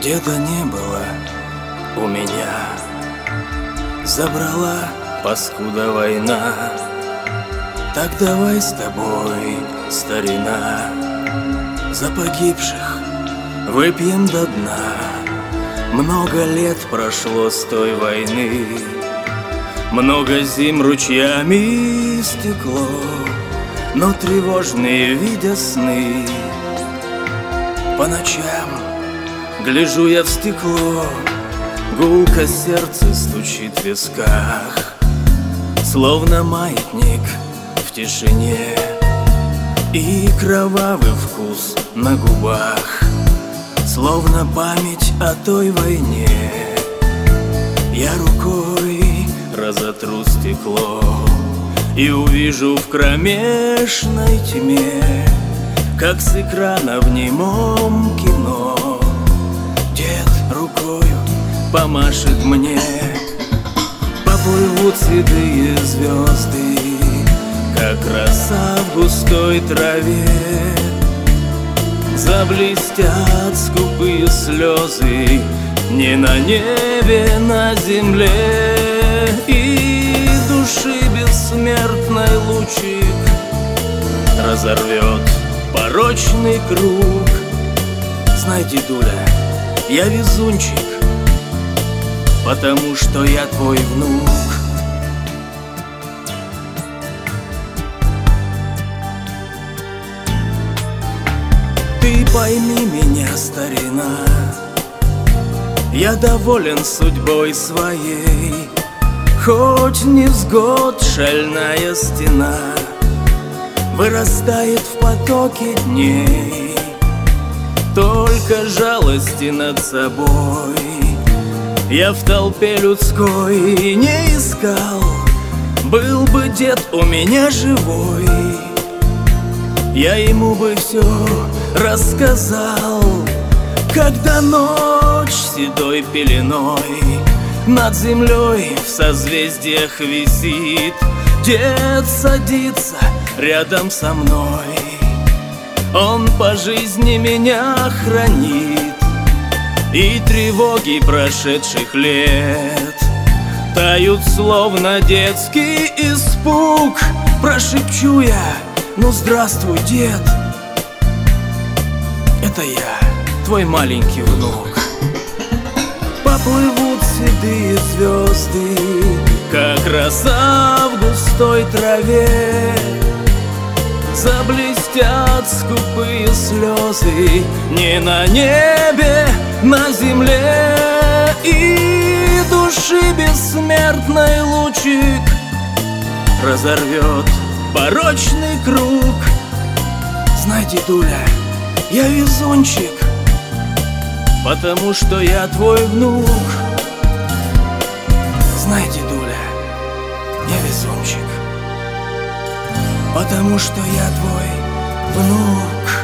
Деда не было у меня, забрала паскуда война. Так давай с тобой, старина, за погибших выпьем до дна. Много лет прошло с той войны, много зим ручьями стекло, но тревожные видя сны. По ночам гляжу я в стекло, гулко сердце стучит в висках, словно маятник в тишине и кровавый вкус на губах, словно память о той войне. Я рукой разотру стекло и увижу в кромешной тьме, как с экрана в немом кино дед рукою помашет мне. Поплывут седые звезды, как роса в густой траве, заблестят скупые слезы не на небе, на земле, и души бессмертный лучик разорвет порочный круг. Знай, дедуля, я везунчик, потому что я твой внук. Ты пойми меня, старина, я доволен судьбой своей, хоть невзгод шальная стена вырастает в потоке дней. Только жалости над собой я в толпе людской не искал. Был бы дед у меня живой, я ему бы все рассказал. Когда ночь седой пеленой над землей в созвездиях висит, дед садится рядом со мной, он по жизни меня хранит, и тревоги прошедших лет тают, словно детский испуг. Прошепчу я: ну здравствуй, дед, это я, твой маленький внук. Поплывут седые звезды, как роса в густой траве, заблестят скупые слезы не на небе, на земле, и души бессмертный лучик разорвет порочный круг. Знай, дедуля, я везунчик, потому что я твой внук. Знай, дедуля, я везунчик, потому что я твой внук.